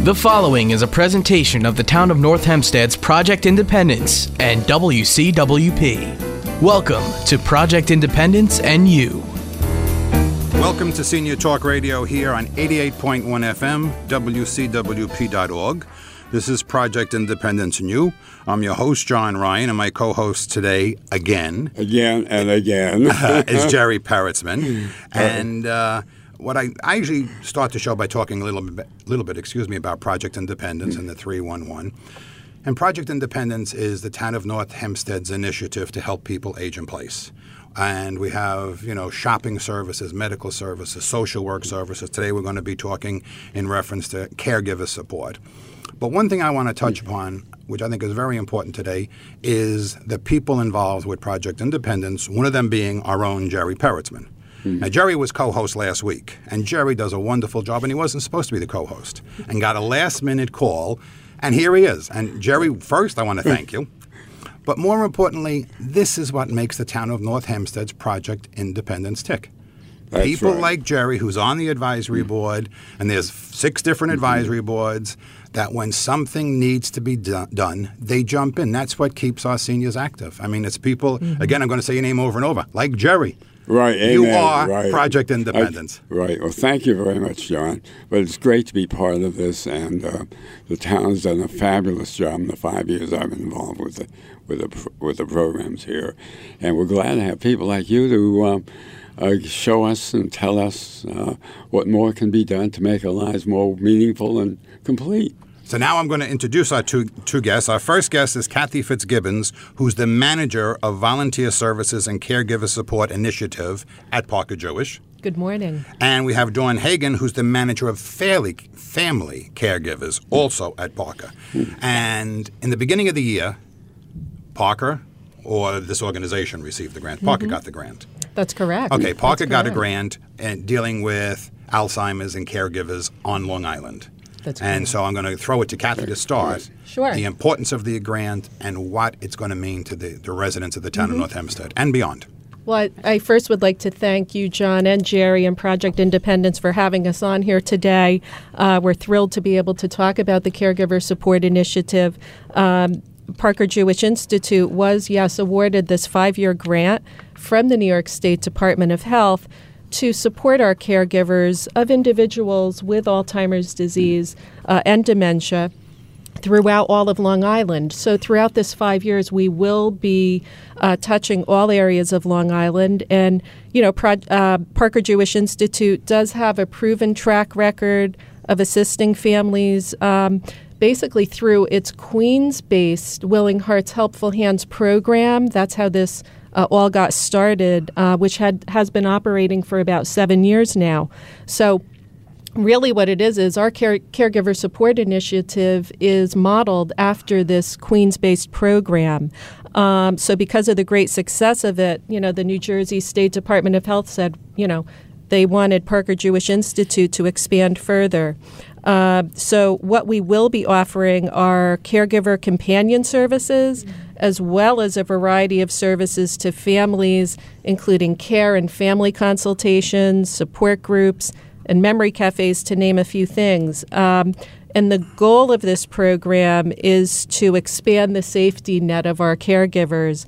The following is a presentation of the Town of North Hempstead's Project Independence and WCWP. Welcome to Project Independence and You. Welcome to Senior Talk Radio here on 88.1 FM, WCWP.org. This is Project Independence and You. I'm your host, John Ryan, and my co-host today, again and again, is Jerry Peretzman. And what I usually start the show by talking a little bit, about Project Independence and the 311. And Project Independence is the Town of North Hempstead's initiative to help people age in place. And we have, shopping services, medical services, social work services. Today we're going to be talking in reference to caregiver support. But one thing I want to touch upon, which I think is very important today, is the people involved with Project Independence, one of them being our own Jerry Peretzman. Now, Jerry was co-host last week, and Jerry does a wonderful job, and he wasn't supposed to be the co-host, and got a last-minute call, and here he is. And Jerry, first, I want to thank you. But more importantly, this is what makes the Town of North Hempstead's Project Independence tick. That's People right. like Jerry, who's on the advisory board, and there's 6 different advisory boards, that when something needs to be done, they jump in. That's what keeps our seniors active. I mean, it's people, again, I'm going to say your name over and over, like Jerry. Right, amen. You are right. Project Independence. Right. Well, thank you very much, John. But it's great to be part of this, and the town's done a fabulous job in the 5 years I've been involved with the programs here, and we're glad to have people like you to show us and tell us what more can be done to make our lives more meaningful and complete. So now I'm going to introduce our two guests. Our first guest is Kathy Fitzgibbons, who's the manager of Volunteer Services and Caregiver Support Initiative at Parker Jewish. Good morning. And we have Dawn Hagan, who's the manager of Family Caregivers, also at Parker. And in the beginning of the year, Parker, or this organization, received the grant. Parker got the grant. That's correct. Okay, Parker got a grant dealing with Alzheimer's and caregivers on Long Island. That's and correct. so I'm going to throw it to Kathy to start. Sure. The importance of the grant and what it's going to mean to the residents of the town of North Hempstead and beyond. Well, I first would like to thank you, John, and Jerry, and Project Independence for having us on here today. We're thrilled to be able to talk about the Caregiver Support Initiative. Parker Jewish Institute was, awarded this 5-year grant from the New York State Department of Health to support our caregivers of individuals with Alzheimer's disease and dementia throughout all of Long Island. So throughout this 5 years, we will be touching all areas of Long Island. And, Parker Jewish Institute does have a proven track record of assisting families basically through its Queens-based Willing Hearts Helpful Hands program. That's how this all got started, which has been operating for about 7 years now. So really what it is our Caregiver Support Initiative is modeled after this Queens-based program. So because of the great success of it, the New Jersey State Department of Health said, they wanted Parker Jewish Institute to expand further. So what we will be offering are caregiver companion services, as well as a variety of services to families, including care and family consultations, support groups, and memory cafes, to name a few things. And the goal of this program is to expand the safety net of our caregivers,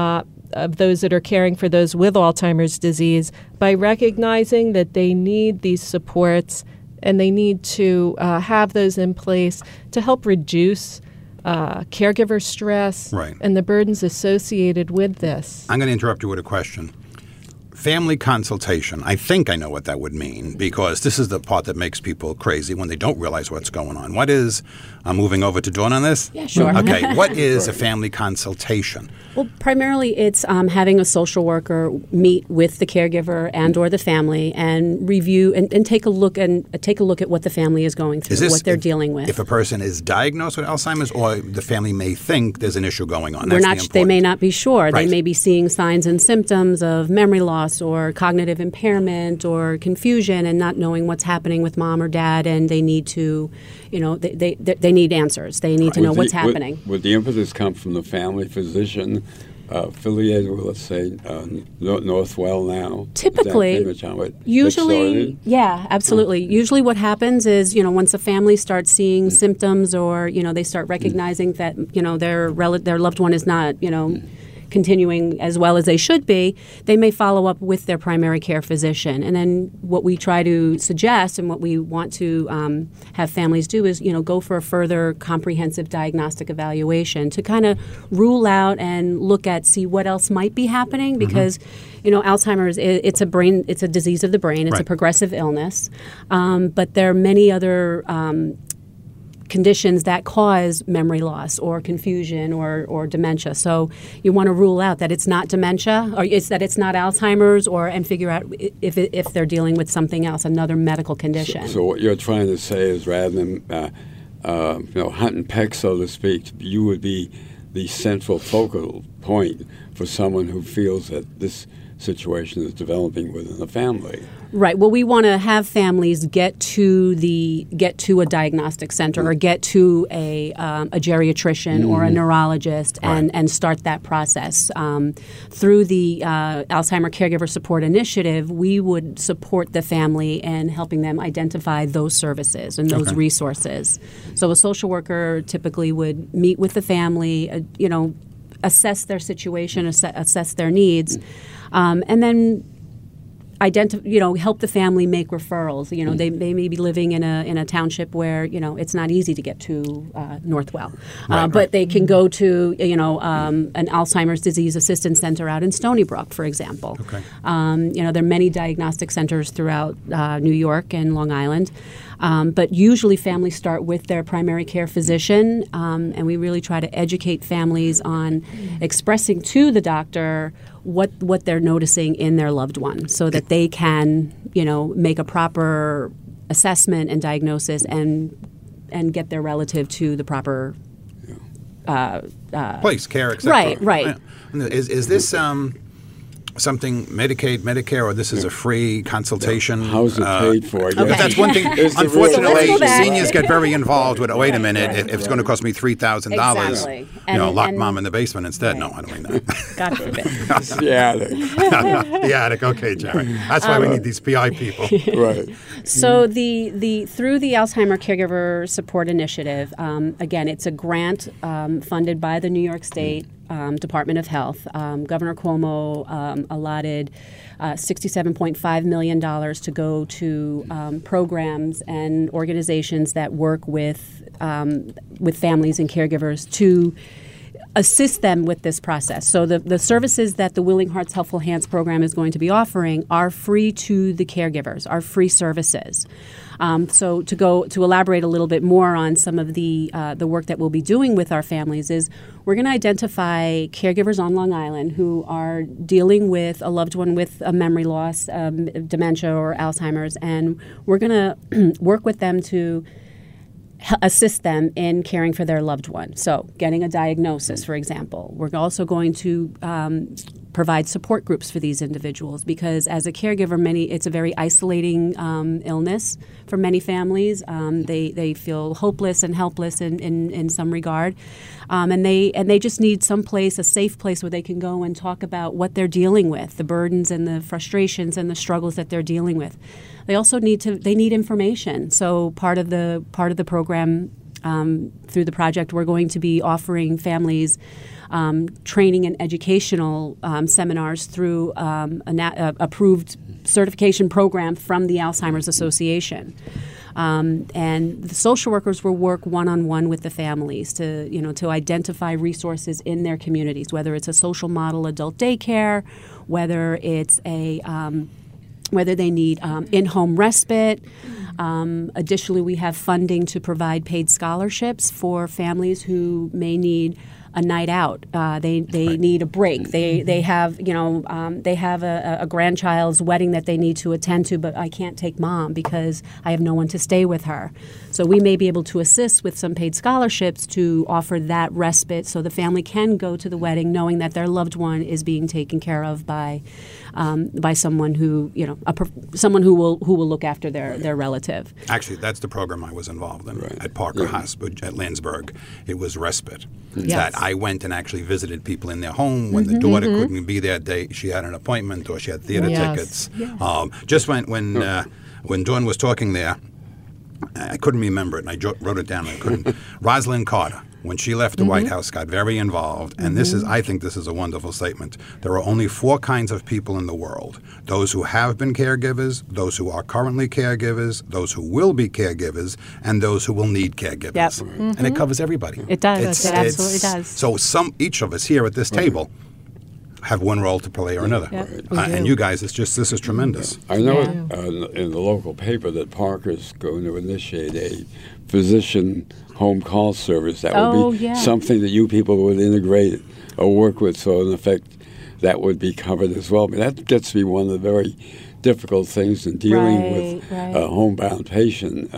of those that are caring for those with Alzheimer's disease, by recognizing that they need these supports and they need to have those in place to help reduce caregiver stress and the burdens associated with this. I'm going to interrupt you with a question. Family consultation, I think I know what that would mean, because this is the part that makes people crazy when they don't realize what's going on. What is, I'm moving over to Dawn on this? Yeah, sure. Okay, what is a family consultation? Well, primarily it's having a social worker meet with the caregiver and or the family and review and take a look at what the family is going through, what they're dealing with. If a person is diagnosed with Alzheimer's, or the family may think there's an issue going on. They may not be sure. Right. They may be seeing signs and symptoms of memory loss or cognitive impairment or confusion and not knowing what's happening with mom or dad, and they need to, they need answers. They need to know what's happening. Would the impetus come from the family physician affiliated with, let's say, Northwell now? Typically, usually, yeah, absolutely. Usually what happens is, once a family starts seeing symptoms or, they start recognizing that, their loved one is not, continuing as well as they should be, they may follow up with their primary care physician. And then what we try to suggest and what we want to have families do is, go for a further comprehensive diagnostic evaluation to kind of rule out and see what else might be happening because, Alzheimer's, it's a disease of the brain. It's a progressive illness. But there are many other conditions that cause memory loss or confusion or dementia. So you want to rule out that it's not dementia or that it's not Alzheimer's and figure out if they're dealing with something else, another medical condition. So what you're trying to say is rather than hunt and peck, so to speak, you would be the central focal point for someone who feels that this situation is developing within the family. Right. Well, we want to have families get to a diagnostic center or get to a geriatrician or a neurologist and start that process. Through the Alzheimer Caregiver Support Initiative, we would support the family in helping them identify those services and those resources. So a social worker typically would meet with the family, assess their situation, assess their needs, and then help the family make referrals. They may be living in a township where it's not easy to get to Northwell, but they can go to an Alzheimer's Disease Assistance Center out in Stony Brook, for example. Okay. There are many diagnostic centers throughout New York and Long Island. But usually families start with their primary care physician, and we really try to educate families on expressing to the doctor what they're noticing in their loved one so that they can, make a proper assessment and diagnosis and get their relative to the proper place, care, etc. Right. Is this something Medicaid, Medicare, or this is a free consultation? How's it paid for? But that's one thing. Unfortunately, seniors get very involved with, wait a minute, if it's going to cost me $3,000, exactly. Lock mom in the basement instead. Right. No, I don't mean that. God forbid. The attic. The attic. Okay, Jerry. That's why we need these PI people. Right. So through the Alzheimer Caregiver Support Initiative, again, it's a grant funded by the New York State Department of Health. Governor Cuomo allotted $67.5 million to go to programs and organizations that work with families and caregivers to assist them with this process. So the services that the Willing Hearts Helpful Hands program is going to be offering are free to the caregivers, are free services. So to elaborate a little bit more on some of the work that we'll be doing with our families is we're going to identify caregivers on Long Island who are dealing with a loved one with a memory loss, dementia or Alzheimer's, and we're going to work with them to assist them in caring for their loved one. So getting a diagnosis, for example. We're also going to provide support groups for these individuals because as a caregiver, it's a very isolating illness for many families. They feel hopeless and helpless in some regard. And they just need a safe place where they can go and talk about what they're dealing with, the burdens and the frustrations and the struggles that they're dealing with. They also need information. So part of the program through the project, we're going to be offering families training and educational seminars through an approved certification program from the Alzheimer's Association. And the social workers will work one-on-one with the families to identify resources in their communities, whether it's a social model adult daycare, whether it's whether they need in-home respite. Additionally, we have funding to provide paid scholarships for families who may need a night out. They need a break. They have a grandchild's wedding that they need to attend to, but I can't take mom because I have no one to stay with her. So we may be able to assist with some paid scholarships to offer that respite so the family can go to the wedding knowing that their loved one is being taken care of by someone who, someone who will look after their relative. Actually, that's the program I was involved in at Parker Hospital at Landsberg. It was respite. That I went and actually visited people in their home when the daughter couldn't be there. She had an appointment or she had theater tickets. Yes. Just when Dawn was talking there, I couldn't remember it, and I wrote it down. I couldn't. Rosalind Carter, when she left the White House, got very involved, and I think this is a wonderful statement. There are only 4 kinds of people in the world: those who have been caregivers, those who are currently caregivers, those who will be caregivers, and those who will need caregivers. Yep. And it covers everybody. It does. It absolutely does. So each of us here at this table have one role to play or another. And you guys, this is tremendous. I know in the local paper that Parker's going to initiate a physician home call service. That would be something that you people would integrate or work with, so in effect that would be covered as well. But that gets to be one of the very difficult things in dealing with a homebound patient.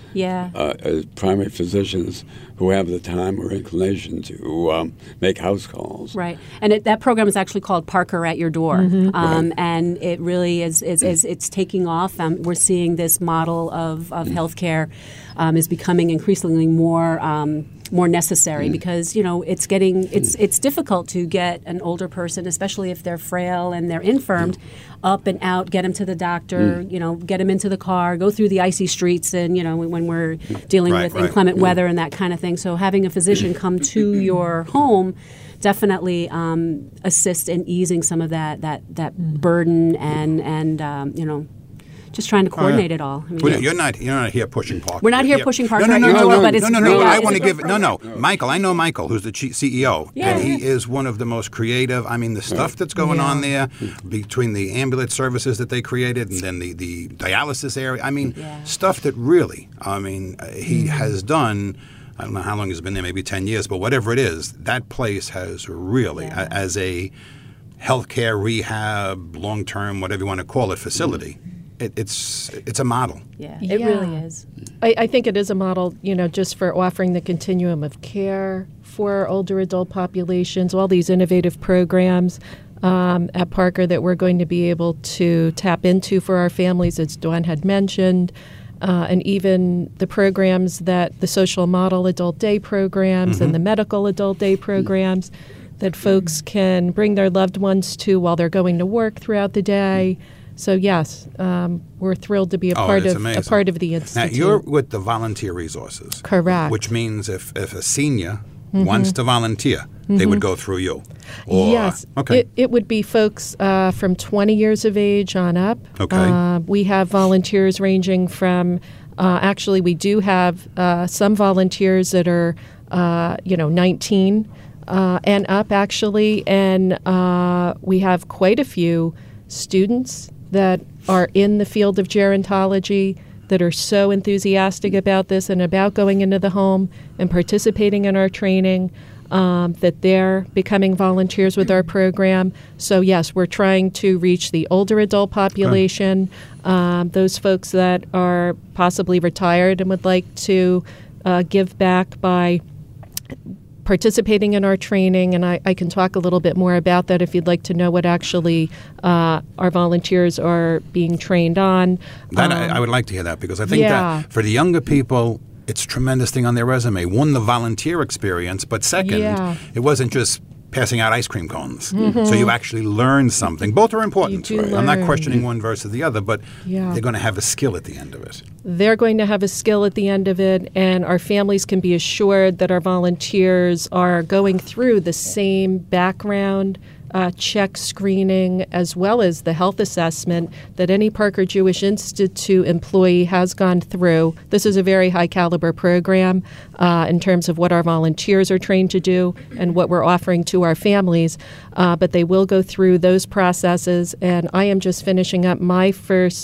As primary physicians who have the time or inclination to make house calls. Right, and that program is actually called Parker at Your Door, and it really is it's taking off. We're seeing this model of healthcare is becoming increasingly more necessary because it's difficult to get an older person, especially if they're frail and they're infirmed, up and out, get them to the doctor, get them into the car, go through the icy streets, and when we're dealing with inclement weather and that kind of thing. So having a physician come to your home definitely assist in easing some of that burden and just trying to coordinate it all. I mean, you're not here pushing Parker. We're not here pushing Parker. But it's I want to give Michael. I know Michael, who's the CEO, and he is one of the most creative. I mean, the stuff that's going on there between the ambulance services that they created and then the dialysis area. I mean, stuff that really, he has done. I don't know how long he's been there, maybe 10 years, but whatever it is, that place has really, as a healthcare rehab, long-term, whatever you want to call it, facility. It's a model. Yeah, it really is. I think it is a model, just for offering the continuum of care for older adult populations, all these innovative programs at Parker that we're going to be able to tap into for our families, as Dawn had mentioned, and even the programs that the social model adult day programs and the medical adult day programs that folks can bring their loved ones to while they're going to work throughout the day. So yes, we're thrilled to be a part of the institute. Now you're with the volunteer resources, correct? Which means if a senior wants to volunteer, they would go through you. Yes, it would be folks from 20 years of age on up. Okay, we have volunteers ranging from. Actually, we do have some volunteers that are 19 and up actually, and we have quite a few students that are in the field of gerontology that are so enthusiastic about this and about going into the home and participating in our training that they're becoming volunteers with our program. So yes, we're trying to reach the older adult population, those folks that are possibly retired and would like to give back by participating in our training, and I can talk a little bit more about that if you'd like to know what actually our volunteers are being trained on. I would like to hear that, because I think that for the younger people, it's a tremendous thing on their resume. One, the volunteer experience, but second, it wasn't just passing out ice cream cones. So you actually learn something. Both are important. I'm not questioning one versus the other, but they're going to have a skill at the end of it. They're going to have a skill at the end of it, and our families can be assured that our volunteers are going through the same background check screening as well as the health assessment that any Parker Jewish Institute employee has gone through. This is a very high caliber program in terms of what our volunteers are trained to do and what we're offering to our families, but they will go through those processes, and I am just finishing up my first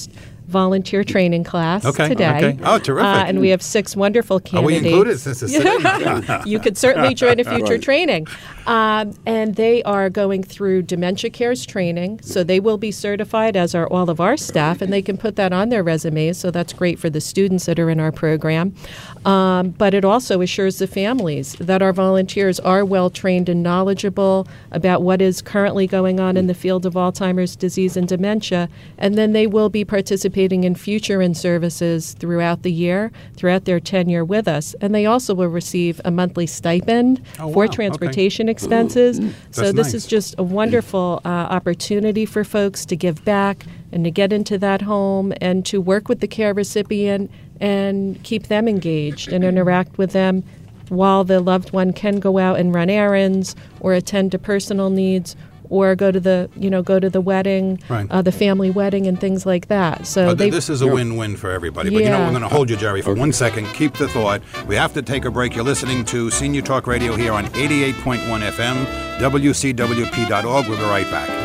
volunteer training class Okay, today. okay. Oh, terrific. And we have 6 wonderful Are candidates. we included since it's today? You could certainly join a future Right. training. And they are going through Dementia Cares training, so they will be certified, as are all of our staff, and they can put that on their resumes, so that's great for the students that are in our program. But it also assures the families that our volunteers are well trained and knowledgeable about what is currently going on in the field of Alzheimer's disease and dementia, and then they will be participating in future in-services throughout the year, throughout their tenure with us. And they also will receive a monthly stipend Oh, for wow. transportation expenses. So That's this nice. is just a wonderful opportunity for folks to give back and to get into that home and to work with the care recipient and keep them engaged and interact with them while the loved one can go out and run errands or attend to personal needs or go to the wedding, Right. the family wedding and things like that. So This is a win-win for everybody. But Yeah. we're going to hold you, Jerry, for 1 second. Keep the thought. We have to take a break. You're listening to Senior Talk Radio here on 88.1 FM, WCWP.org. We'll be right back.